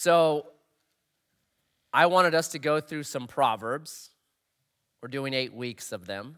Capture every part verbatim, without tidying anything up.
So I wanted us to go through some Proverbs. We're doing eight weeks of them.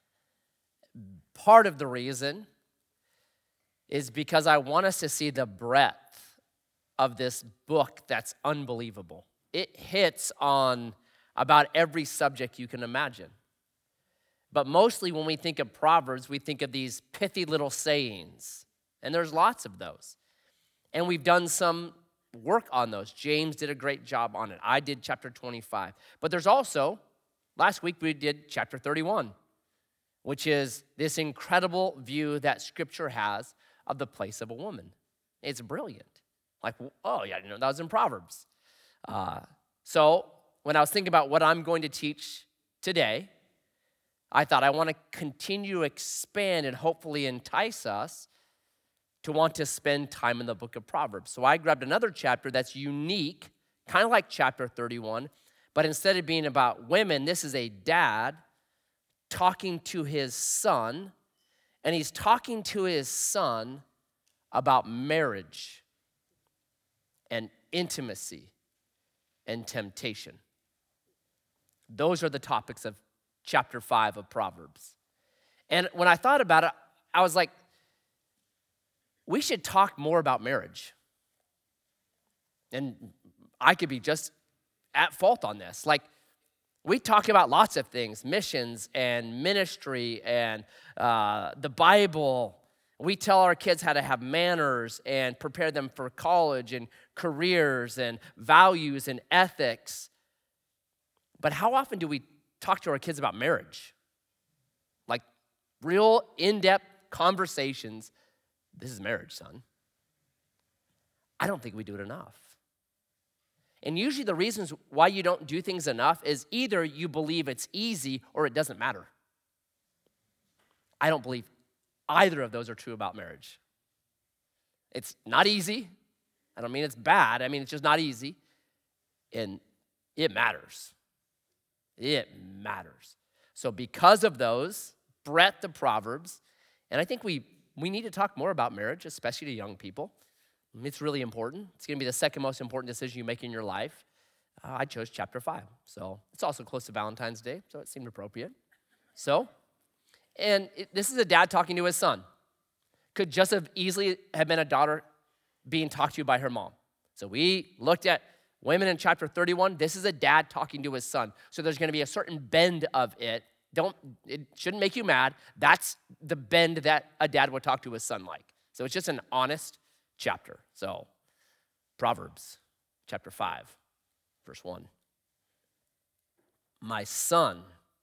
Part of the reason is because I want us to see the breadth of this book that's unbelievable. It hits on about every subject you can imagine. But mostly when we think of Proverbs, we think of these pithy little sayings. And there's lots of those. And we've done some work on those. James did a great job on it. I did chapter twenty-five. But there's also, last week we did chapter thirty-one, which is this incredible view that Scripture has of the place of a woman. It's brilliant. Like, oh, yeah, you know, that was in Proverbs. Uh, so when I was thinking about what I'm going to teach today, I thought I want to continue to expand and hopefully entice us to want to spend time in the book of Proverbs. So I grabbed another chapter that's unique, kind of like chapter thirty-one, but instead of being about women, this is a dad talking to his son, and he's talking to his son about marriage and intimacy and temptation. Those are the topics of chapter five of Proverbs. And when I thought about it, I was like, we should talk more about marriage. And I could be just at fault on this. Like, we talk about lots of things, missions and ministry and uh, the Bible. We tell our kids how to have manners and prepare them for college and careers and values and ethics. But how often do we talk to our kids about marriage? Like real in-depth conversations. This is marriage, son. I don't think we do it enough. And usually the reasons why you don't do things enough is either you believe it's easy or it doesn't matter. I don't believe either of those are true about marriage. It's not easy. I don't mean it's bad. I mean it's just not easy. And it matters. It matters. So because of those, breadth of Proverbs, and I think we we need to talk more about marriage, especially to young people. It's really important. It's going to be the second most important decision you make in your life. Uh, I chose chapter five. So it's also close to Valentine's Day, so it seemed appropriate. So, and it, this is a dad talking to his son. Could just have easily have been a daughter being talked to by her mom. So we looked at women in chapter thirty-one. This is a dad talking to his son. So there's going to be a certain bend of it. Don't, it shouldn't make you mad. That's the bend that a dad would talk to his son like. So it's just an honest chapter. So Proverbs chapter five, verse one. My son,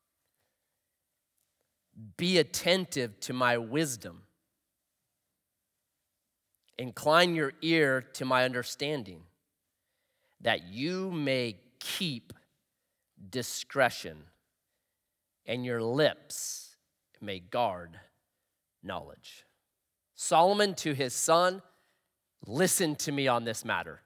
be attentive to my wisdom. Incline your ear to my understanding, that you may keep discretion, and your lips may guard knowledge. Solomon to his son, listen to me on this matter.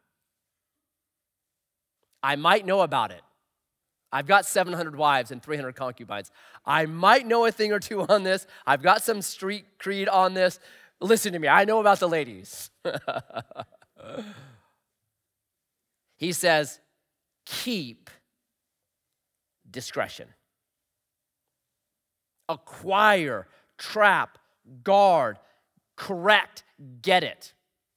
I might know about it. I've got seven hundred wives and three hundred concubines. I might know a thing or two on this. I've got some street creed on this. Listen to me. I know about the ladies. He says, keep discretion. Acquire, trap, guard, correct, get it.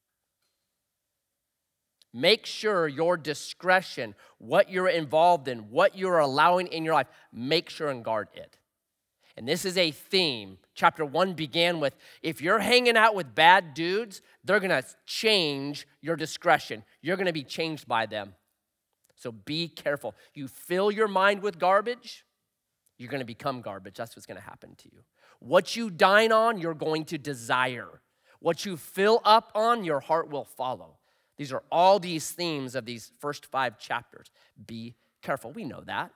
Make sure your discretion, what you're involved in, what you're allowing in your life, make sure and guard it. And this is a theme. Chapter one began with, if you're hanging out with bad dudes, they're going to change your discretion. You're going to be changed by them. So be careful. You fill your mind with garbage, you're going to become garbage. That's what's going to happen to you. What you dine on, you're going to desire. What you fill up on, your heart will follow. These are all these themes of these first five chapters. Be careful. We know that.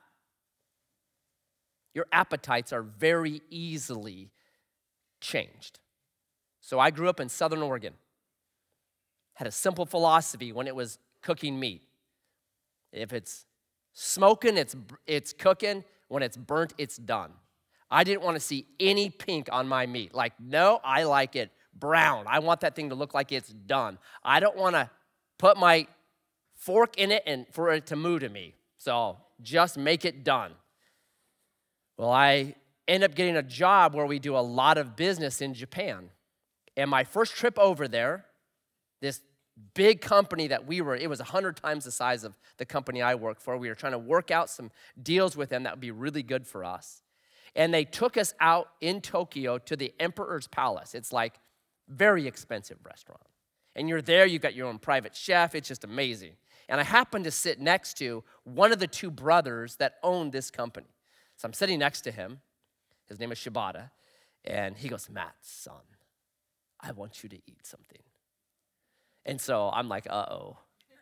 Your appetites are very easily changed. So I grew up in Southern Oregon. Had a simple philosophy when it was cooking meat. If it's smoking, it's it's cooking. When it's burnt, it's done. I didn't want to see any pink on my meat. Like, no, I like it brown. I want that thing to look like it's done. I don't want to put my fork in it and for it to move to me. So just make it done. Well, I end up getting a job where we do a lot of business in Japan. And my first trip over there, this big company that we were, it was one hundred times the size of the company I work for. We were trying to work out some deals with them that would be really good for us. And they took us out in Tokyo to the Emperor's Palace. It's like very expensive restaurant. And you're there, you've got your own private chef. It's just amazing. And I happened to sit next to one of the two brothers that owned this company. So I'm sitting next to him. His name is Shibata. And he goes, Matt, son, I want you to eat something. And so I'm like, uh-oh.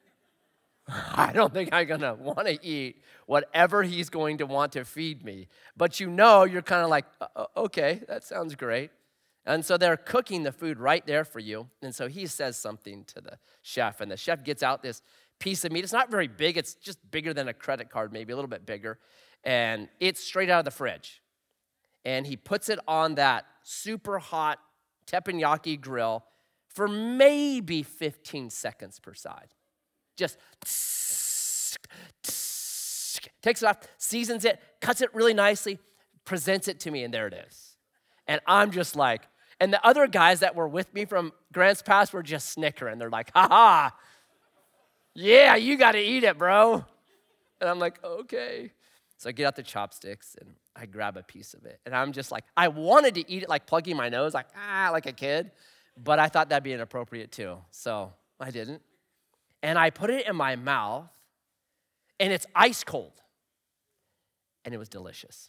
I don't think I'm going to want to eat whatever he's going to want to feed me. But you know, you're kind of like, uh, okay, that sounds great. And so they're cooking the food right there for you. And so he says something to the chef, and the chef gets out this piece of meat. It's not very big. It's just bigger than a credit card, maybe a little bit bigger. And it's straight out of the fridge. And he puts it on that super hot teppanyaki grill for maybe fifteen seconds per side. Just tsk, tsk, takes it off, seasons it, cuts it really nicely, presents it to me, and there it is. And I'm just like, and the other guys that were with me from Grants Pass were just snickering. They're like, ha ha, yeah, you got to eat it, bro. And I'm like, okay. So I get out the chopsticks and I grab a piece of it. And I'm just like, I wanted to eat it like plugging my nose, like, ah, like a kid. But I thought that'd be inappropriate too. So I didn't. And I put it in my mouth, and it's ice cold. And it was delicious.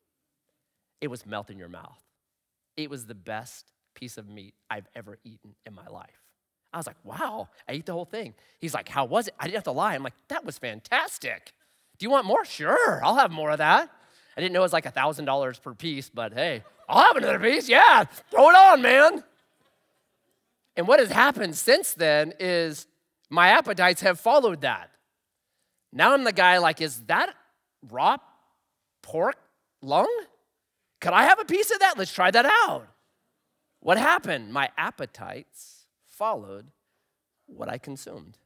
It was melt in your mouth. It was the best piece of meat I've ever eaten in my life. I was like, wow, I ate the whole thing. He's like, how was it? I didn't have to lie. I'm like, that was fantastic. Do you want more? Sure, I'll have more of that. I didn't know it was like one thousand dollars per piece, but hey, I'll have another piece. Yeah, throw it on, man. And what has happened since then is my appetites have followed that. Now I'm the guy like, is that raw pork lung? Could I have a piece of that? Let's try that out. What happened? My appetites followed what I consumed.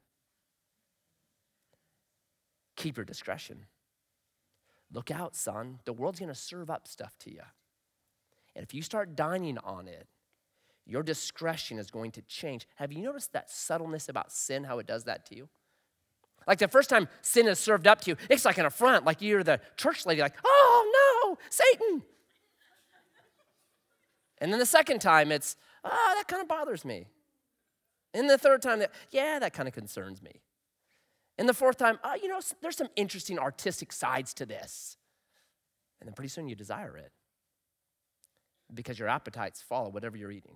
Keep your discretion. Look out, son. The world's going to serve up stuff to you. And if you start dining on it, your discretion is going to change. Have you noticed that subtleness about sin, how it does that to you? Like the first time sin is served up to you, it's like an affront, like you're the church lady, like, oh no, Satan. And then the second time, it's, oh, that kind of bothers me. And the third time, yeah, that kind of concerns me. And the fourth time, oh, you know, there's some interesting artistic sides to this. And then pretty soon you desire it because your appetites follow whatever you're eating.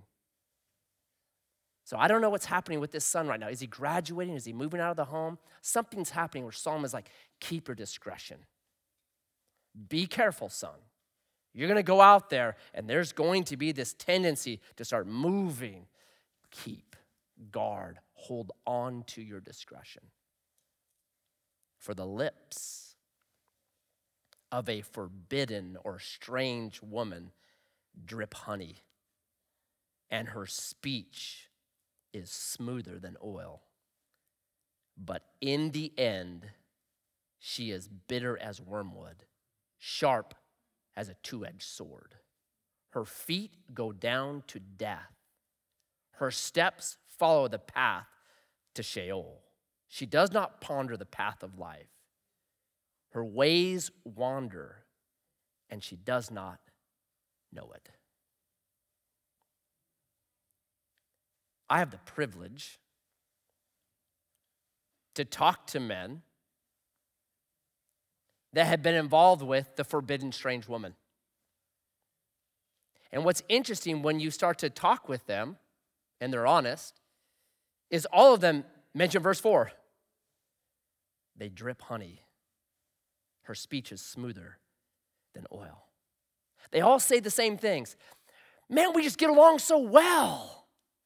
So I don't know what's happening with this son right now. Is he graduating? Is he moving out of the home? Something's happening where Solomon is like, keep your discretion. Be careful, son. You're going to go out there, and there's going to be this tendency to start moving. Keep, guard, hold on to your discretion. For the lips of a forbidden or strange woman drip honey, and her speech is smoother than oil. But in the end, she is bitter as wormwood, sharp as a two-edged sword. Her feet go down to death. Her steps follow the path to Sheol. She does not ponder the path of life. Her ways wander, and she does not know it. I have the privilege to talk to men that have been involved with the forbidden strange woman. And what's interesting when you start to talk with them, and they're honest, is all of them mention verse four. They drip honey. Her speech is smoother than oil. They all say the same things. Man, we just get along so well.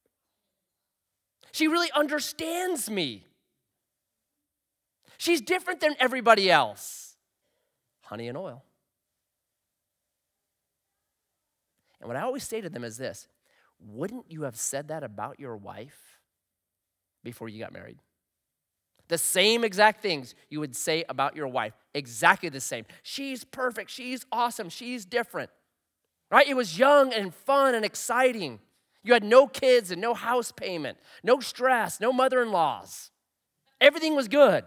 She really understands me. She's different than everybody else. Honey and oil. And what I always say to them is this: wouldn't you have said that about your wife before you got married? The same exact things you would say about your wife. Exactly the same. She's perfect. She's awesome. She's different. Right? It was young and fun and exciting. You had no kids and no house payment, no stress, no mother-in-laws. Everything was good.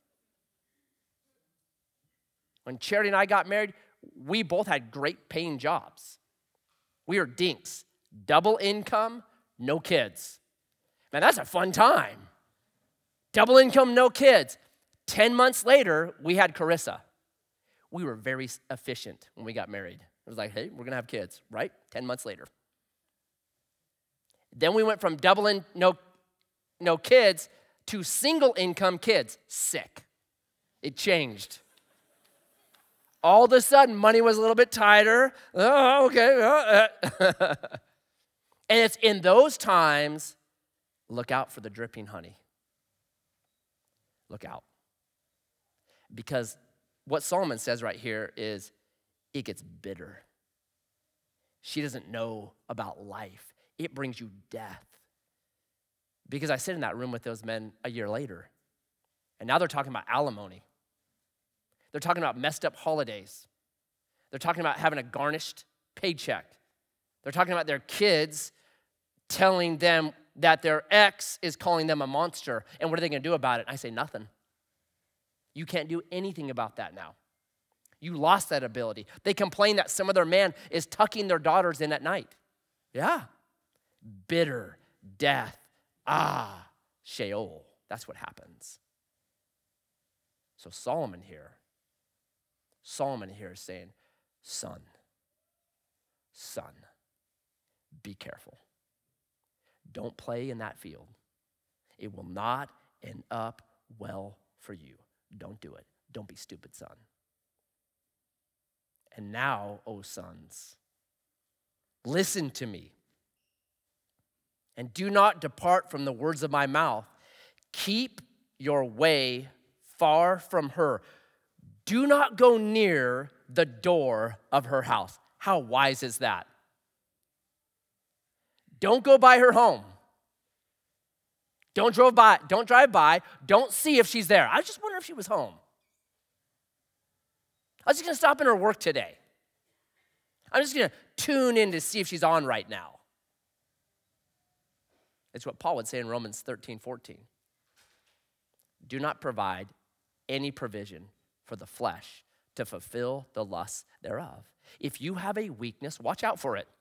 When Charity and I got married, we both had great paying jobs. We were dinks. Double income, no kids. Man, that's a fun time. Double income, no kids. Ten months later, we had Carissa. We were very efficient when we got married. It was like, hey, we're going to have kids, right? Ten months later. Then we went from double in, no, no kids to single income kids. Sick. It changed. All of a sudden, money was a little bit tighter. Oh, okay. And it's in those times, look out for the dripping honey. Look out. Because what Solomon says right here is, it gets bitter. She doesn't know about life. It brings you death. Because I sit in that room with those men a year later, and now they're talking about alimony. They're talking about messed up holidays. They're talking about having a garnished paycheck. They're talking about their kids telling them that their ex is calling them a monster, and what are they going to do about it? I say nothing. You can't do anything about that now. You lost that ability. They complain that some of their man is tucking their daughters in at night. Yeah. Bitter, death, ah, Sheol. That's what happens. So Solomon here, Solomon here is saying, son, son, be careful. Don't play in that field. It will not end up well for you. Don't do it. Don't be stupid, son. And now, O sons, listen to me, and do not depart from the words of my mouth. Keep your way far from her. Do not go near the door of her house. How wise is that? Don't go by her home. Don't drive by, don't drive by. Don't see if she's there. I just wonder if she was home. I was just gonna stop in her work today. I'm just gonna tune in to see if she's on right now. It's what Paul would say in Romans thirteen, fourteen. Do not provide any provision for the flesh to fulfill the lusts thereof. If you have a weakness, watch out for it.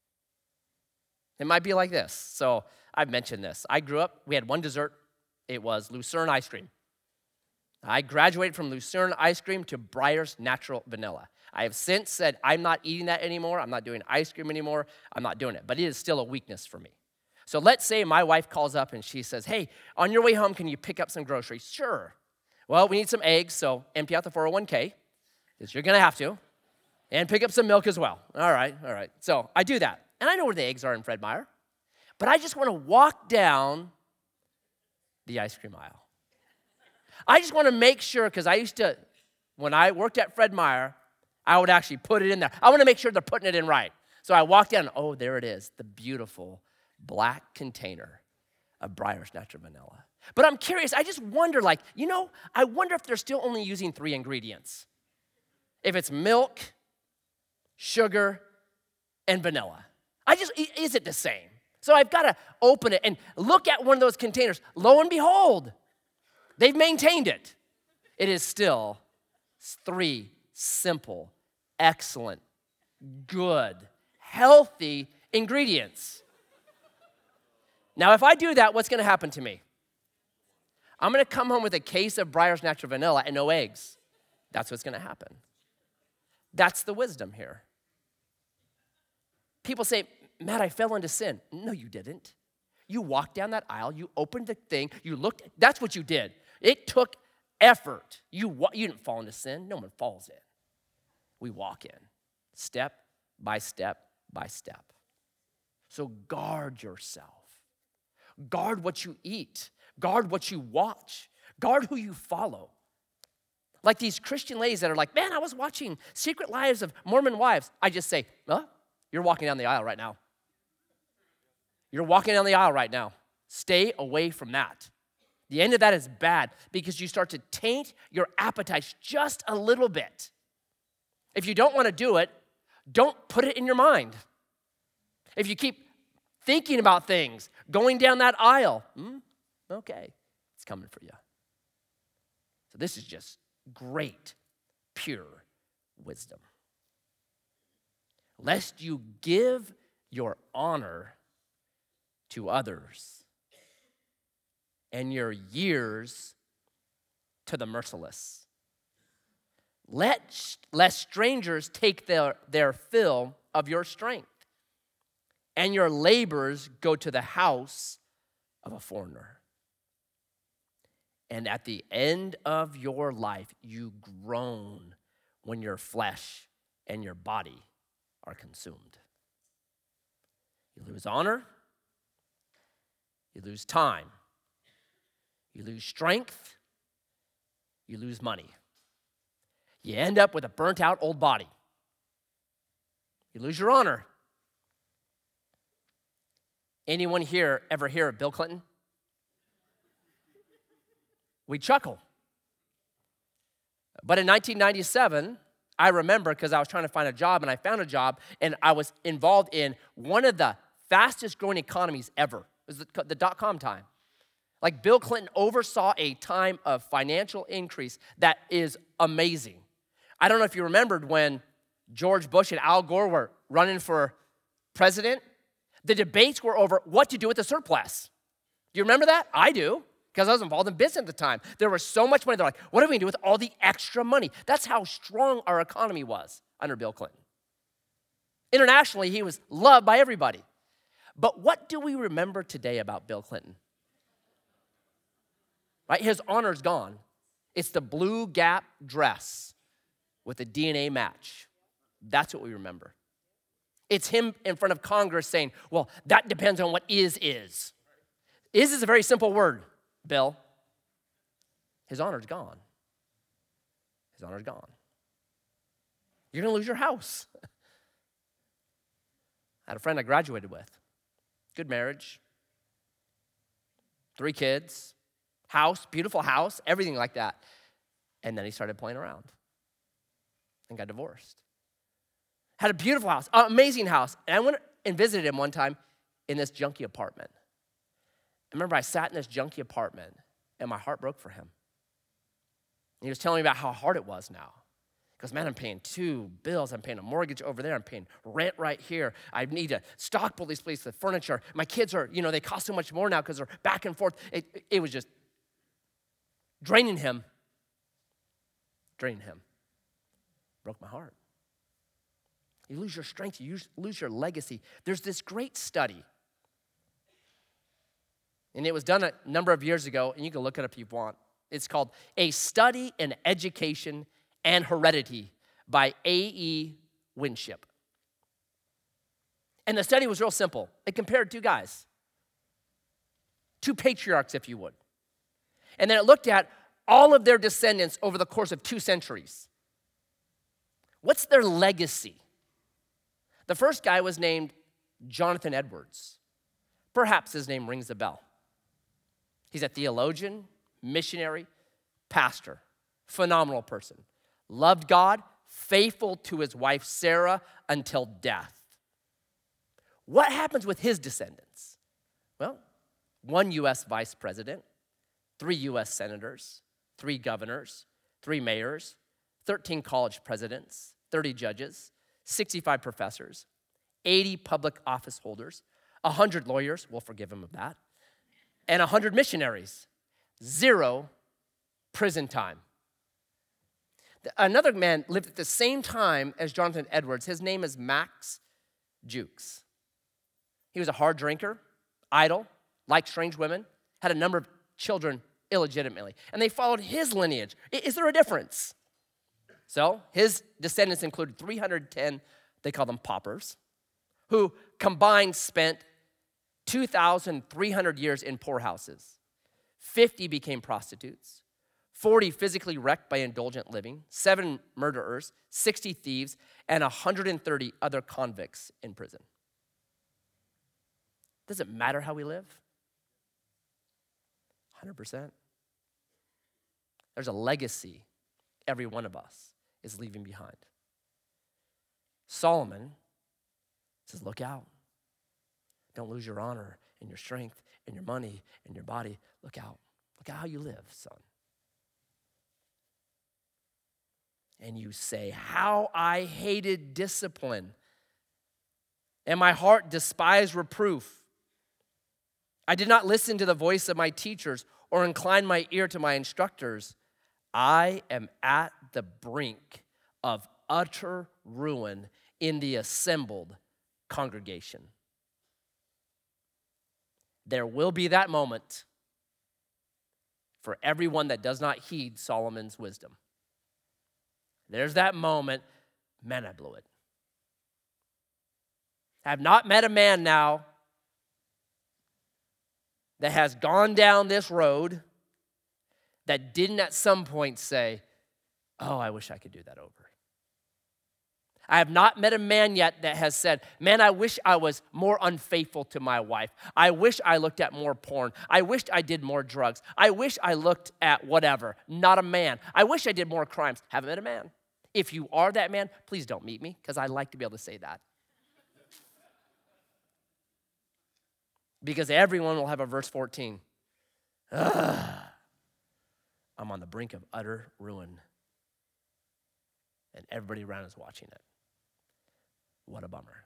It might be like this. So I've mentioned this. I grew up, we had one dessert. It was Lucerne ice cream. I graduated from Lucerne ice cream to Breyer's Natural Vanilla. I have since said, I'm not eating that anymore. I'm not doing ice cream anymore. I'm not doing it. But it is still a weakness for me. So let's say my wife calls up and she says, hey, on your way home, can you pick up some groceries? Sure. Well, we need some eggs, so empty out the four oh one k, because you're going to have to, and pick up some milk as well. All right, all right. So I do that. And I know where the eggs are in Fred Meyer, but I just want to walk down the ice cream aisle. I just want to make sure, because I used to, when I worked at Fred Meyer, I would actually put it in there. I want to make sure they're putting it in right. So I walked down, oh, there it is, the beautiful black container of Breyer's Natural Vanilla. But I'm curious, I just wonder, like, you know, I wonder if they're still only using three ingredients. If it's milk, sugar, and vanilla. I just, is it the same? So I've got to open it and look at one of those containers. Lo and behold, they've maintained it. It is still three simple, excellent, good, healthy ingredients. Now, if I do that, what's going to happen to me? I'm going to come home with a case of Breyer's Natural Vanilla and no eggs. That's what's going to happen. That's the wisdom here. People say, Matt, I fell into sin. No, you didn't. You walked down that aisle, you opened the thing, you looked. That's what you did. It took effort. You, you didn't fall into sin. No one falls in. We walk in, step by step by step. So guard yourself. Guard what you eat. Guard what you watch. Guard who you follow. Like these Christian ladies that are like, man, I was watching Secret Lives of Mormon Wives. I just say, huh? You're walking down the aisle right now. You're walking down the aisle right now. Stay away from that. The end of that is bad because you start to taint your appetites just a little bit. If you don't want to do it, don't put it in your mind. If you keep thinking about things, going down that aisle, hmm, okay, it's coming for you. So this is just great, pure wisdom. Lest you give your honor to others and your years to the merciless. Let, lest strangers take their, their fill of your strength, and your labors go to the house of a foreigner. And at the end of your life, you groan when your flesh and your body are consumed. You lose honor, you lose time, you lose strength, you lose money. You end up with a burnt out old body. You lose your honor. Anyone here ever hear of Bill Clinton? We chuckle. But in nineteen ninety-seven, I remember because I was trying to find a job and I found a job and I was involved in one of the fastest growing economies ever. It was the, the dot-com time. Like Bill Clinton oversaw a time of financial increase that is amazing. I don't know if you remembered when George Bush and Al Gore were running for president. The debates were over what to do with the surplus. Do you remember that? I do, because I was involved in business at the time. There was so much money. They're like, what are we going to do with all the extra money? That's how strong our economy was under Bill Clinton. Internationally, he was loved by everybody. But what do we remember today about Bill Clinton? Right? His honor's gone. It's the blue Gap dress with a D N A match. That's what we remember. It's him in front of Congress saying, well, that depends on what is is. Is is a very simple word, Bill. His honor's gone. His honor's gone. You're going to lose your house. I had a friend I graduated with. Good marriage. Three kids. House, beautiful house, everything like that. And then he started playing around and got divorced. Had a beautiful house, an amazing house. And I went and visited him one time in this junky apartment. I remember I sat in this junky apartment and my heart broke for him. And he was telling me about how hard it was now. Because, man, I'm paying two bills. I'm paying a mortgage over there. I'm paying rent right here. I need to stockpile these places with furniture. My kids are, you know, they cost so much more now because they're back and forth. It, it was just draining him. Draining him. Broke my heart. You lose your strength. You lose your legacy. There's this great study. And it was done a number of years ago, and you can look it up if you want. It's called A Study in Education and Heredity by A E Winship. And the study was real simple. It compared two guys, two patriarchs, if you would. And then it looked at all of their descendants over the course of two centuries. What's their legacy? The first guy was named Jonathan Edwards. Perhaps his name rings a bell. He's a theologian, missionary, pastor, phenomenal person. Loved God, faithful to his wife Sarah until death. What happens with his descendants? Well, one U S vice president, three U S senators, three governors, three mayors, thirteen college presidents, thirty judges, sixty-five professors, eighty public office holders, one hundred lawyers, we'll forgive him of that, and one hundred missionaries. Zero prison time. Another man lived at the same time as Jonathan Edwards. His name is Max Jukes. He was a hard drinker, idle, liked strange women, had a number of children illegitimately, and they followed his lineage. Is there a difference? So his descendants included three hundred ten, they call them paupers, who combined spent two thousand three hundred years in poorhouses. fifty became prostitutes, forty physically wrecked by indulgent living, seven murderers, sixty thieves, and one hundred thirty other convicts in prison. Does it matter how we live? hundred percent. There's a legacy every one of us is leaving behind. Solomon says, look out. Don't lose your honor and your strength and your money and your body. Look out. Look at how you live, son. And you say, how I hated discipline, and my heart despised reproof. I did not listen to the voice of my teachers or incline my ear to my instructors. I am at the brink of utter ruin in the assembled congregation. There will be that moment for everyone that does not heed Solomon's wisdom. There's that moment, man, I blew it. I have not met a man now that has gone down this road that didn't at some point say, oh, I wish I could do that over. I have not met a man yet that has said, man, I wish I was more unfaithful to my wife. I wish I looked at more porn. I wished I did more drugs. I wish I looked at whatever. Not a man. I wish I did more crimes. Haven't met a man. If you are that man, please don't meet me, because I like to be able to say that. Because everyone will have a verse fourteen. Ugh, I'm on the brink of utter ruin. And everybody around is watching it. What a bummer.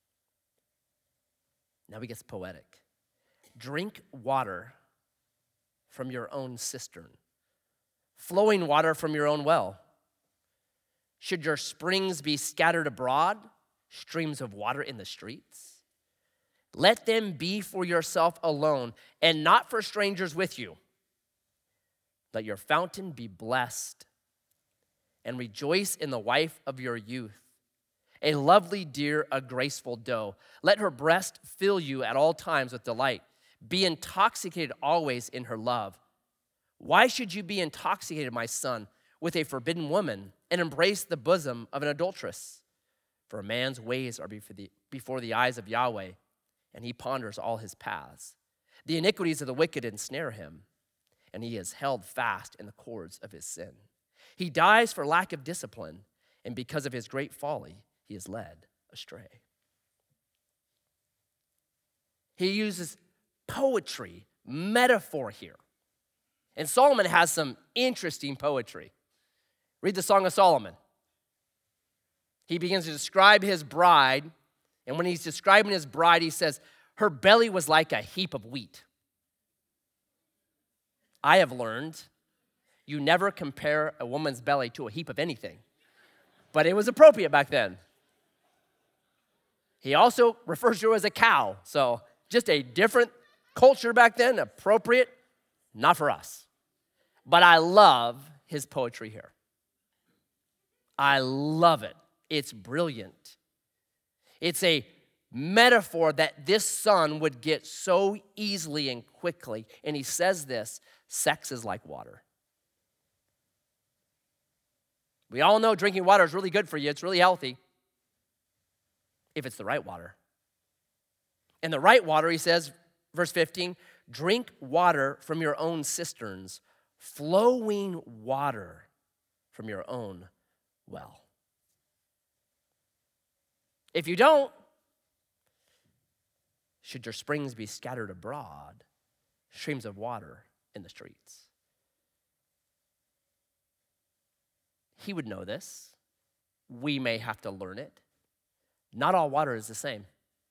Now he gets poetic. Drink water from your own cistern, flowing water from your own well. Should your springs be scattered abroad, streams of water in the streets? Let them be for yourself alone and not for strangers with you. Let your fountain be blessed and rejoice in the wife of your youth, a lovely deer, a graceful doe. Let her breast fill you at all times with delight. Be intoxicated always in her love. Why should you be intoxicated, my son, with a forbidden woman and embrace the bosom of an adulteress? For a man's ways are before the, before the eyes of Yahweh, and he ponders all his paths. The iniquities of the wicked ensnare him, and he is held fast in the cords of his sin. He dies for lack of discipline, and because of his great folly, he is led astray. He uses poetry, metaphor here. And Solomon has some interesting poetry. Read the Song of Solomon. He begins to describe his bride, and when he's describing his bride, he says, her belly was like a heap of wheat. I have learned you never compare a woman's belly to a heap of anything, but it was appropriate back then. He also refers to her as a cow, so just a different culture back then, appropriate, not for us. But I love his poetry here. I love it. It's brilliant. It's a metaphor that this son would get so easily and quickly. And he says this, sex is like water. We all know drinking water is really good for you. It's really healthy if it's the right water. And the right water, he says, verse fifteen, drink water from your own cisterns, flowing water from your own well. If you don't, should your springs be scattered abroad, streams of water in the streets? He would know this. We may have to learn it. Not all water is the same.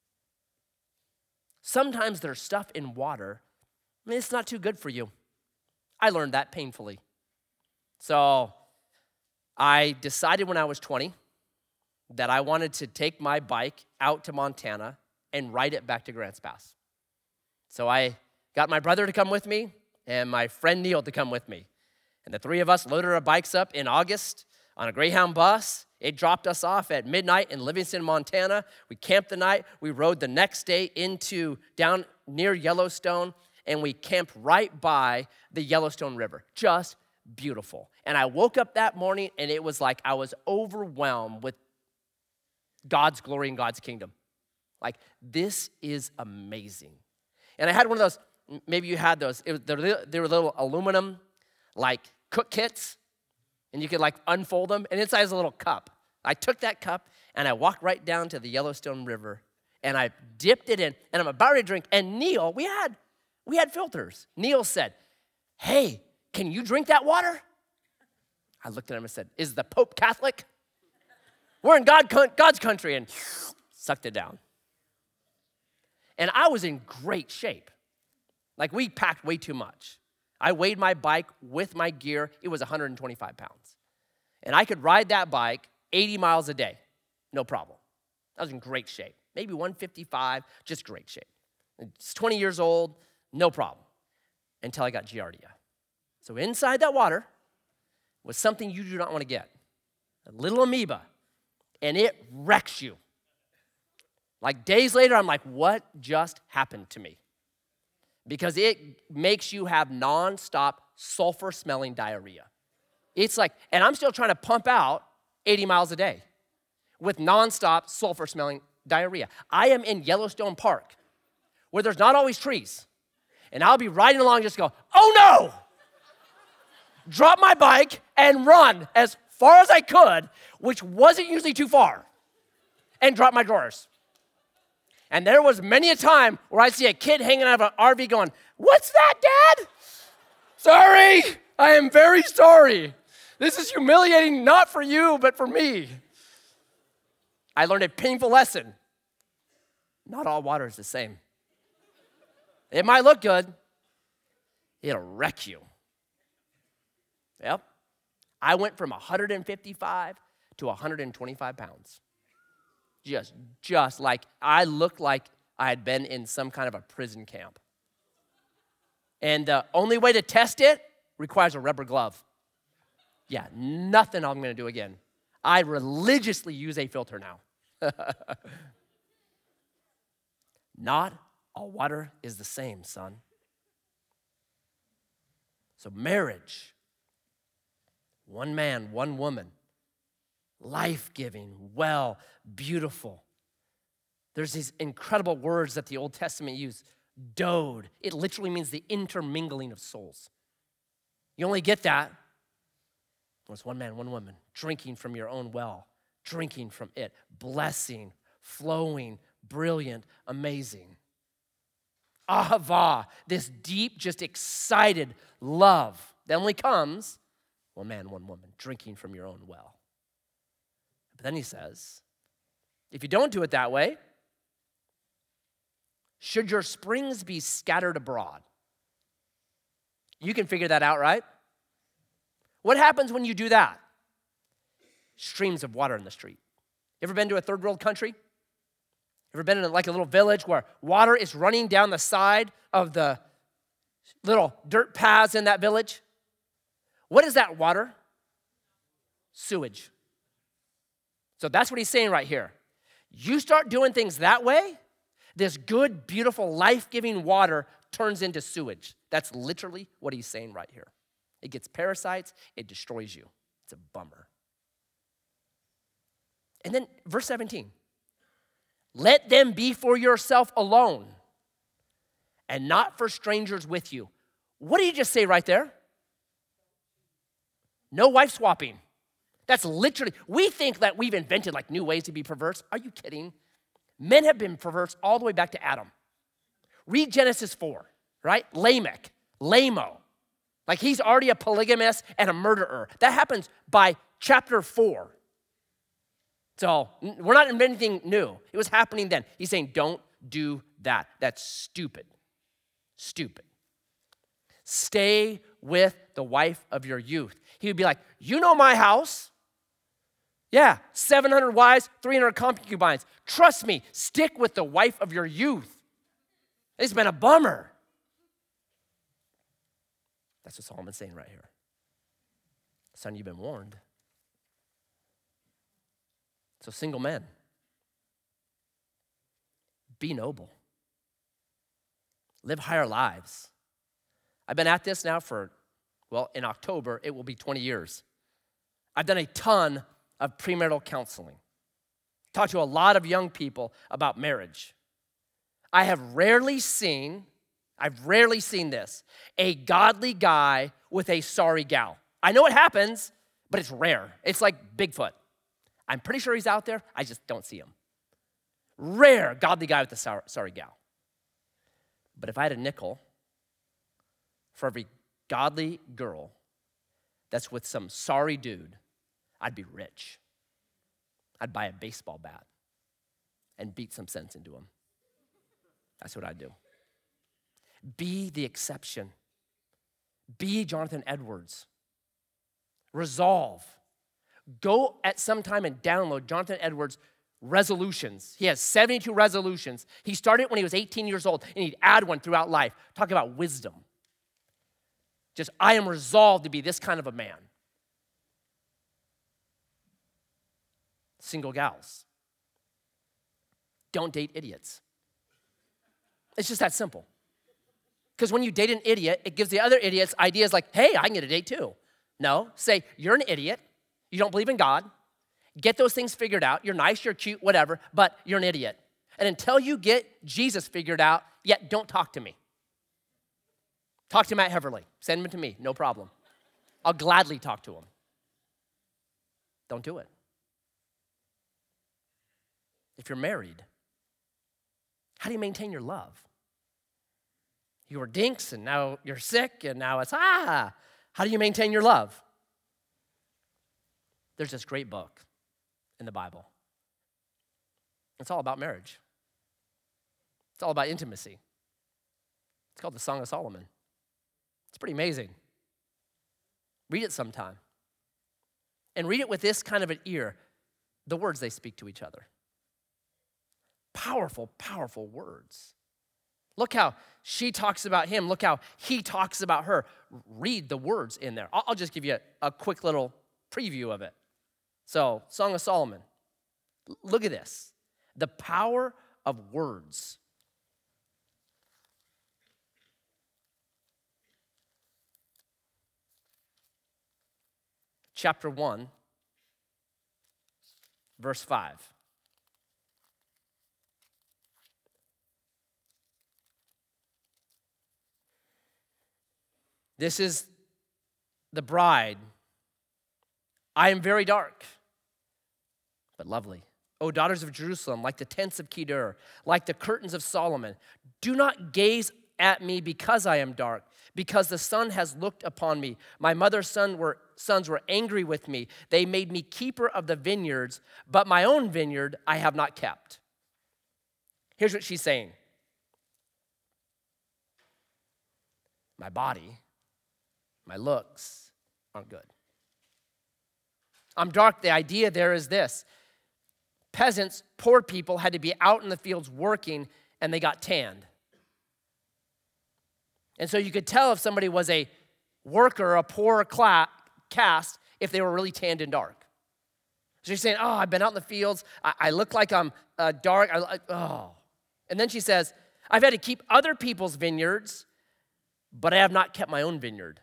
Sometimes there's stuff in water, I mean, it's not too good for you. I learned that painfully. So I decided when I was twenty that I wanted to take my bike out to Montana and ride it back to Grants Pass. So I got my brother to come with me and my friend Neil to come with me. And the three of us loaded our bikes up in August on a Greyhound bus. It dropped us off at midnight in Livingston, Montana. We camped the night. We rode the next day into down near Yellowstone, and we camped right by the Yellowstone River. Just beautiful. And I woke up that morning, and it was like I was overwhelmed with God's glory and God's kingdom. Like, this is amazing. And I had one of those maybe you had those. It was, they were they were little aluminum, like, cook kits, and you could, like, unfold them, and inside is a little cup. I took that cup, and I walked right down to the Yellowstone River, and I dipped it in, and I'm about to drink, and Neil, we had, we had filters. Neil said, hey, can you drink that water? I looked at him and said, is the Pope Catholic? We're in God, God's country, and sucked it down. And I was in great shape. Like, we packed way too much. I weighed my bike with my gear. It was one hundred twenty-five pounds. And I could ride that bike eighty miles a day, no problem. I was in great shape. Maybe one fifty-five, just great shape. It's twenty years old, no problem, until I got Giardia. So inside that water was something you do not want to get, a little amoeba, and it wrecks you. Like, days later, I'm like, what just happened to me? Because it makes you have nonstop sulfur-smelling diarrhea. It's like, and I'm still trying to pump out eighty miles a day with nonstop sulfur-smelling diarrhea. I am in Yellowstone Park, where there's not always trees. And I'll be riding along and just go, oh no! Drop my bike and run as far as I could, which wasn't usually too far, and drop my drawers. And there was many a time where I'd see a kid hanging out of an R V going, what's that, Dad? Sorry, I am very sorry. This is humiliating, not for you, but for me. I learned a painful lesson. Not all water is the same. It might look good. It'll wreck you. Yep. I went from one hundred fifty-five to one hundred twenty-five pounds. Just, just like, I looked like I had been in some kind of a prison camp. And the only way to test it requires a rubber glove. Yeah, nothing I'm gonna do again. I religiously use a filter now. Not all water is the same, son. So marriage, one man, one woman, life-giving, well, beautiful. There's these incredible words that the Old Testament use. Dode. It literally means the intermingling of souls. You only get that when it's one man, one woman, drinking from your own well, drinking from it, blessing, flowing, brilliant, amazing. Ahava, this deep, just excited love that only comes one man, one woman, drinking from your own well. But then he says, if you don't do it that way, should your springs be scattered abroad? You can figure that out, right? What happens when you do that? Streams of water in the street. You ever been to a third world country? Ever been in like a little village where water is running down the side of the little dirt paths in that village? What is that water? Sewage. So that's what he's saying right here. You start doing things that way, this good, beautiful, life-giving water turns into sewage. That's literally what he's saying right here. It gets parasites, it destroys you. It's a bummer. And then verse seventeen. Let them be for yourself alone and not for strangers with you. What did he just say right there? No wife swapping. That's literally, we think that we've invented like new ways to be perverse. Are you kidding? Men have been perverse all the way back to Adam. Read Genesis four, right? Lamech, Lamo. Like he's already a polygamist and a murderer. That happens by chapter four. So we're not inventing anything new. It was happening then. He's saying, don't do that. That's stupid. Stupid. Stay with the wife of your youth. He would be like, you know my house. Yeah, seven hundred wives, three hundred concubines. Trust me, stick with the wife of your youth. It's been a bummer. That's what Solomon's saying right here. Son, you've been warned. So single men, be noble. Live higher lives. I've been at this now for, well, in October, it will be twenty years. I've done a ton of premarital counseling. Talked to a lot of young people about marriage. I have rarely seen, I've rarely seen this. A godly guy with a sorry gal. I know it happens, but it's rare. It's like Bigfoot. I'm pretty sure he's out there. I just don't see him. Rare godly guy with a sorry, sorry gal. But if I had a nickel for every godly girl that's with some sorry dude, I'd be rich. I'd buy a baseball bat and beat some sense into him. That's what I'd do. Be the exception. Be Jonathan Edwards. Resolve. Go at some time and download Jonathan Edwards' resolutions. He has seventy-two resolutions. He started when he was eighteen years old, and he'd add one throughout life. Talk about wisdom. Just, I am resolved to be this kind of a man. Single gals. Don't date idiots. It's just that simple. Because when you date an idiot, it gives the other idiots ideas like, hey, I can get a date too. No, say, you're an idiot. You don't believe in God. Get those things figured out. You're nice, you're cute, whatever, but you're an idiot. And until you get Jesus figured out, yet don't talk to me. Talk to Matt Heverly. Send him to me, no problem. I'll gladly talk to him. Don't do it. If you're married, how do you maintain your love? You were dinks, and now you're sick, and now it's, ah. How do you maintain your love? There's this great book in the Bible. It's all about marriage. It's all about intimacy. It's called the Song of Solomon. It's pretty amazing. Read it sometime. And read it with this kind of an ear, the words they speak to each other. Powerful, powerful words. Look how she talks about him. Look how he talks about her. Read the words in there. I'll just give you a, a quick little preview of it. So, Song of Solomon. Look at this. The power of words. Chapter one, verse five. This is the bride. I am very dark, but lovely. O daughters of Jerusalem, like the tents of Kedar, like the curtains of Solomon, do not gaze at me because I am dark, because the sun has looked upon me. My mother's son were, sons were angry with me. They made me keeper of the vineyards, but my own vineyard I have not kept. Here's what she's saying. My body, my looks aren't good. I'm dark. The idea there is this. Peasants, poor people, had to be out in the fields working, and they got tanned. And so you could tell if somebody was a worker, a poor class, caste, if they were really tanned and dark. So she's saying, oh, I've been out in the fields. I, I look like I'm uh, dark. I, I, oh. And then she says, I've had to keep other people's vineyards, but I have not kept my own vineyard.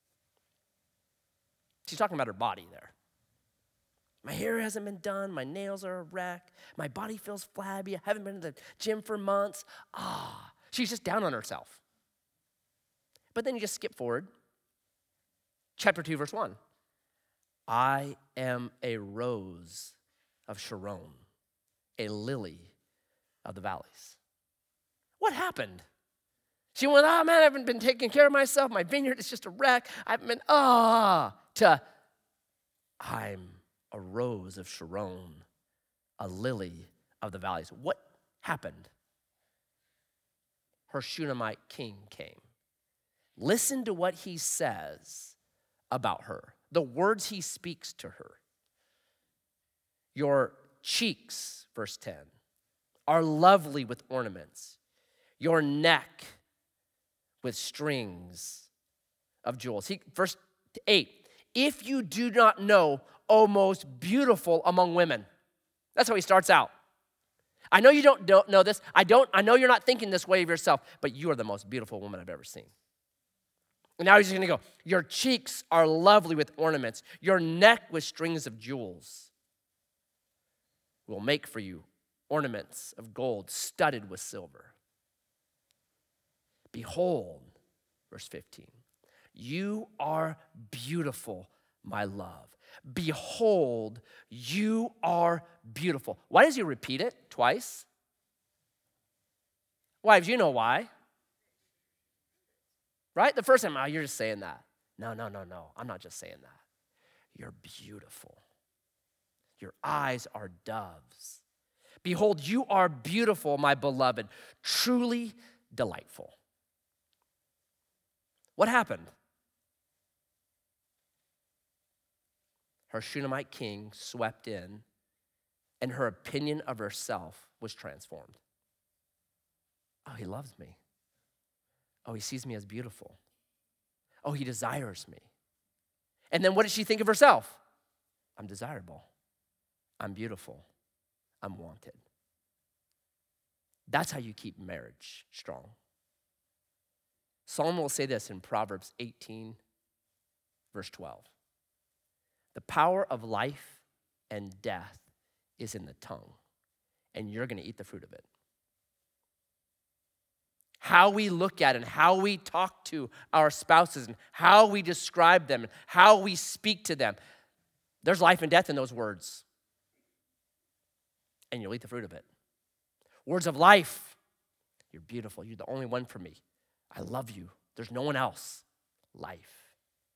She's talking about her body there. My hair hasn't been done. My nails are a wreck. My body feels flabby. I haven't been to the gym for months. Ah, she's just down on herself. But then you just skip forward. Chapter two, verse one. I am a rose of Sharon, a lily of the valleys. What happened? She went, oh man, I haven't been taking care of myself. My vineyard is just a wreck. I've been, ah, to I'm a rose of Sharon, a lily of the valleys. What happened? Her Shunammite king came. Listen to what he says about her, the words he speaks to her. Your cheeks, verse ten, are lovely with ornaments. Your neck with strings of jewels. He, verse eight, if you do not know, O most beautiful among women. That's how he starts out. I know you don't, don't know this. I don't. I know you're not thinking this way of yourself, but you are the most beautiful woman I've ever seen. And now he's just going to go, your cheeks are lovely with ornaments. Your neck with strings of jewels. We'll make for you ornaments of gold studded with silver. Behold, verse fifteen, you are beautiful, my love. Behold, you are beautiful. Why does he repeat it twice? Wives, you know why. Right? The first time, oh, you're just saying that. No, no, no, no. I'm not just saying that. You're beautiful. Your eyes are doves. Behold, you are beautiful, my beloved, truly delightful. What happened? Her Shunammite king swept in, and her opinion of herself was transformed. Oh, he loves me. Oh, he sees me as beautiful. Oh, he desires me. And then what did she think of herself? I'm desirable. I'm beautiful. I'm wanted. That's how you keep marriage strong. Solomon will say this in Proverbs eighteen, verse twelve. The power of life and death is in the tongue, and you're going to eat the fruit of it. How we look at and how we talk to our spouses and how we describe them and how we speak to them. There's life and death in those words. And you'll eat the fruit of it. Words of life. You're beautiful. You're the only one for me. I love you. There's no one else. Life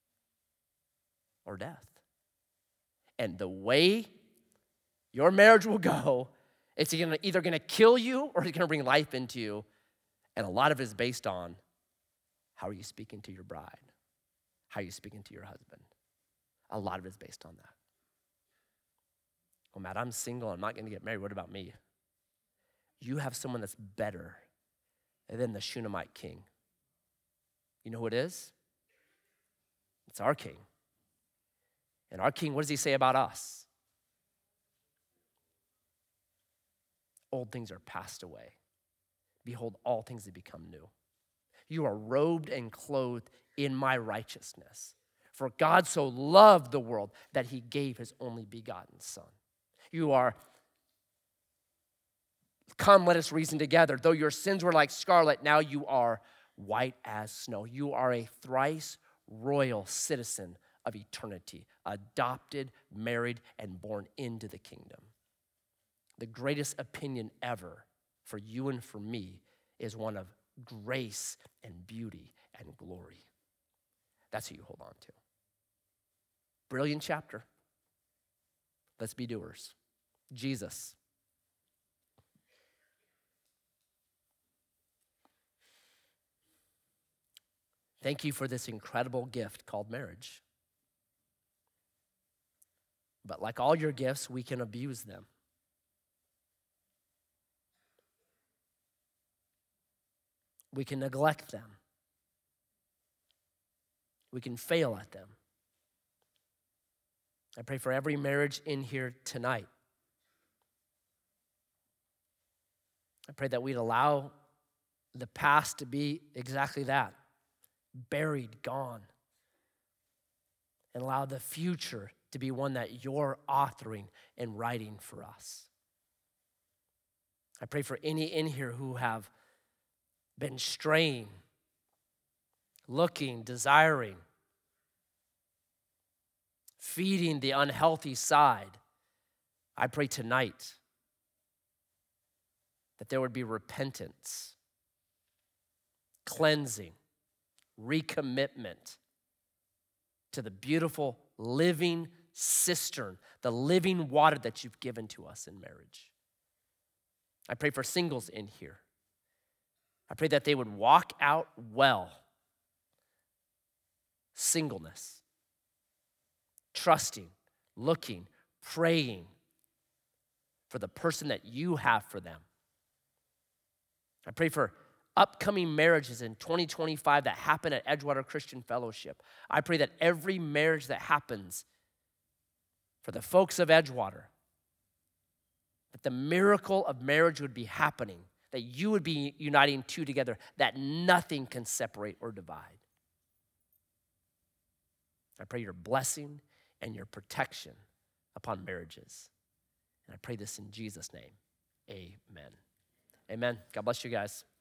or death. And the way your marriage will go, it's either going to kill you or it's going to bring life into you. And a lot of it is based on how are you speaking to your bride? How are you speaking to your husband? A lot of it is based on that. Well, Matt, I'm single. I'm not going to get married. What about me? You have someone that's better than the Shunammite king. You know who it is? It's our king. And our king, what does he say about us? Old things are passed away. Behold, all things have become new. You are robed and clothed in my righteousness. For God so loved the world that he gave his only begotten son. You are, come, let us reason together. Though your sins were like scarlet, now you are white as snow. You are a thrice royal citizen of eternity, adopted, married, and born into the kingdom. The greatest opinion ever for you and for me is one of grace and beauty and glory. That's who you hold on to. Brilliant chapter. Let's be doers. Jesus. Thank you for this incredible gift called marriage. But like all your gifts, we can abuse them. We can neglect them. We can fail at them. I pray for every marriage in here tonight. I pray that we'd allow the past to be exactly that, buried, gone, and allow the future to be one that you're authoring and writing for us. I pray for any in here who have been straying, looking, desiring, feeding the unhealthy side. I pray tonight that there would be repentance, cleansing, recommitment to the beautiful living cistern, the living water that you've given to us in marriage. I pray for singles in here. I pray that they would walk out well. Singleness. Trusting, looking, praying for the person that you have for them. I pray for upcoming marriages in twenty twenty-five that happen at Edgewater Christian Fellowship. I pray that every marriage that happens for the folks of Edgewater, that the miracle of marriage would be happening, that you would be uniting two together, that nothing can separate or divide. I pray your blessing and your protection upon marriages. And I pray this in Jesus' name. Amen. Amen. God bless you guys.